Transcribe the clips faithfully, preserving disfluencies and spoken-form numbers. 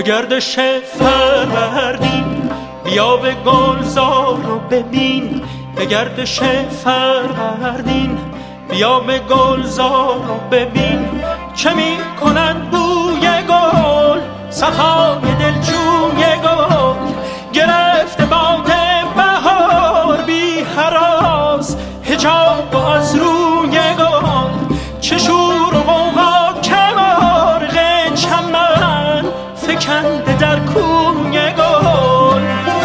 به گردش فروردین، بیا به گلزار رو ببین. به گردش فروردین، بیا به گلزار رو ببین. چه می کنند بوی گل، صفای دلجوی گل. گرفته باد بهار بی هراس، حجاب از روی گل. چه شور و غوغا که مرغ چمن فکنده در کوی گل.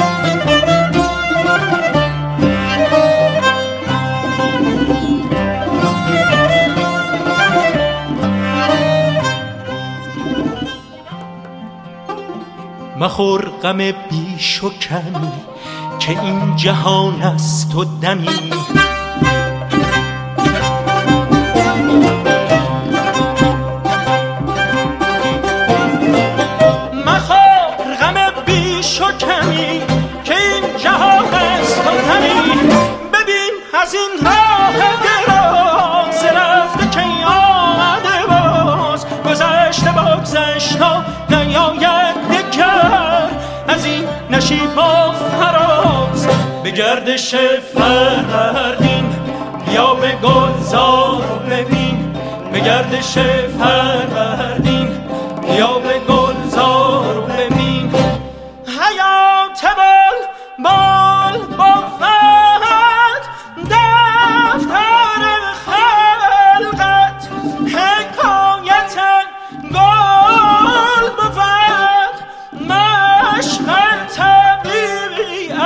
مخور غم بیش و کمی، که این جهان است و دمی. مخور غم بیش و کمی، که این جهان است و دمی. ببین از این راه دراز رفته که آمده باز. گذشته بگذشتا نیاید دگر، از این نشیب و فراز. به گردش فروردین، بیا به گلزار رو ببین. به گردش فروردین، بیا به گلزار رو ببین. حیات بال بال بود، دفتر خلقت حکایت گل بود. مشق طبیعت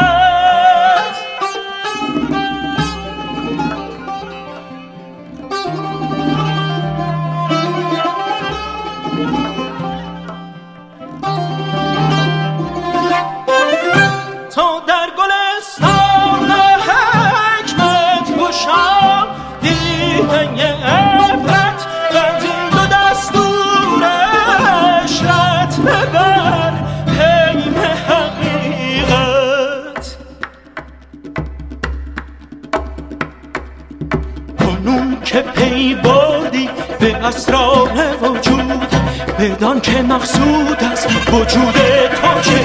تو در گلستان حکمت گشا، دیده عبرت از این دو دستور اشرت ببر حین حقیقت. کنون که پی بردی به اسرار وجود، بدان که مقصود از وجود تو چه.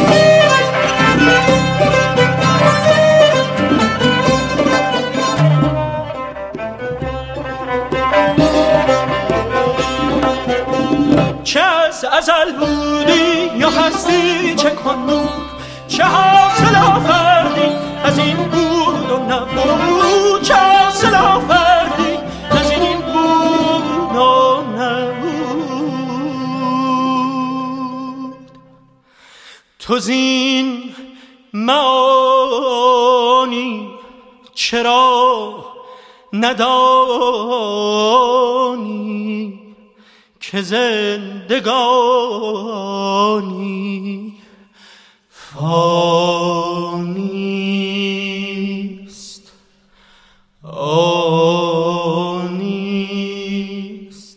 چه از ازل بودی یا هستی چه کنون، چه حاصل آفردی از این بود و نبود. چه حاصل آفردی از این بود و نبود. تو زین معانی چرا ندانی، که زندگانی فانیست آنیست.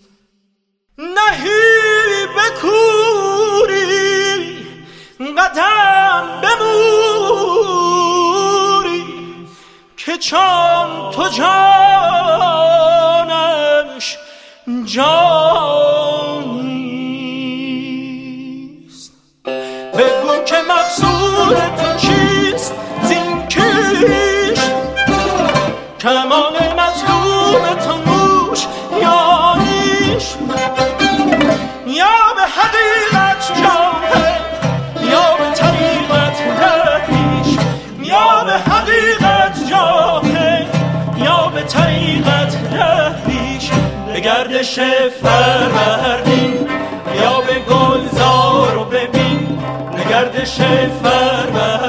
نهی بکوری قدم بموری، که چون تو جانش جانیست. بگو که مقصود تو چیست زین کیش، کمان مظلوم تو نوش یا نیش. یا به حقیقت جانه، یا به طریقت رویش. یا به حقیقت جانه، یا به طریقت رویش. به گردش فروردین، بیا به گلزار رو ببین. به گردش فروردین،